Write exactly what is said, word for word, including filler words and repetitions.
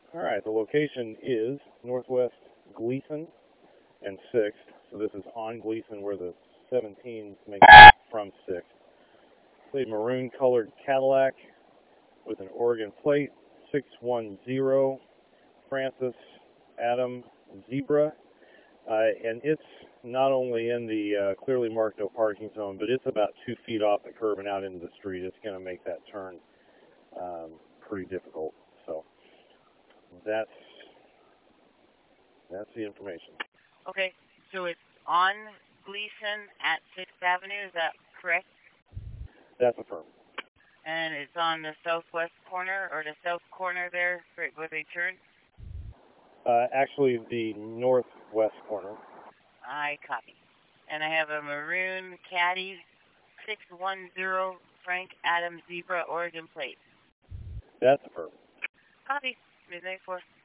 All right, the location is Northwest Gleason and sixth. So this is on Gleason where the seventeens make it from sixth. It's a maroon colored Cadillac with an Oregon plate, six one zero Francis Adam Zebra. Uh, and it's not only in the uh, clearly marked no parking zone, but it's about two feet off the curb and out into the street. It's going to make that turn um, pretty difficult. So that's that's the information. Okay, so it's on Gleason at sixth Avenue, is that correct? That's affirmed. And it's on the southwest corner, or the south corner there, right where they turn? Uh, actually, the northwest corner. I copy. And I have a maroon Caddy six one zero Frank Adams Zebra Oregon plate. That's affirmed. Copy. Midnight four.